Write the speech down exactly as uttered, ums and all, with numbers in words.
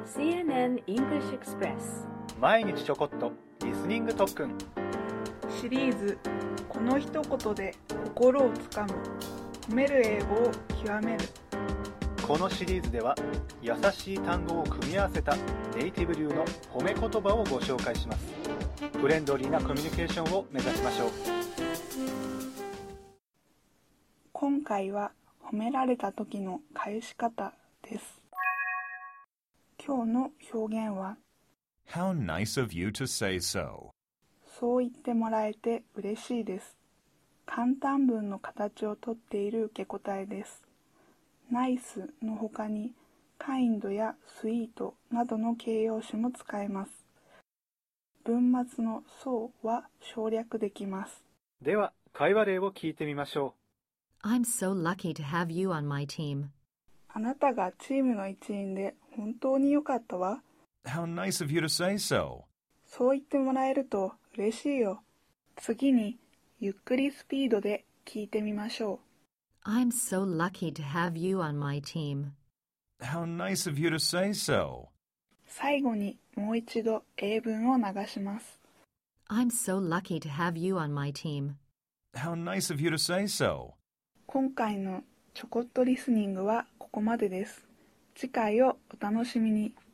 シーエヌエヌ English Express 毎日ちょこっとリスニング特訓シリーズこの一言で心をつかむ褒める英語を極める。 このシリーズでは優しい単語を組み合わせたネイティブ流の褒め言葉をご紹介します。フレンドリーなコミュニケーションを目指しましょう。 今回は褒められた時の返し方です。今日の表現は How nice of you to say so. そう言ってもらえて嬉しいです。簡単文の形をとっている受け答えです。ナイスの他にカインドやスイートなどの形容詞も使えます。文末のそうは省略できます。 では会話例を聞いてみましょう。I'm so lucky to have you on my team. あなたがチームの一員で本当に良かったわ。 How nice of you to say so. そう言ってもらえると嬉しいよ。次にゆっくりスピードで聞いてみましょう。I'm so lucky to have you on my team. How nice of you to say so. 最後にもう一度英文を流します。 I'm so lucky to have you on my team. How nice of you to say so. 今回のちょこっとリスニングはここまでです。次回をお楽しみに。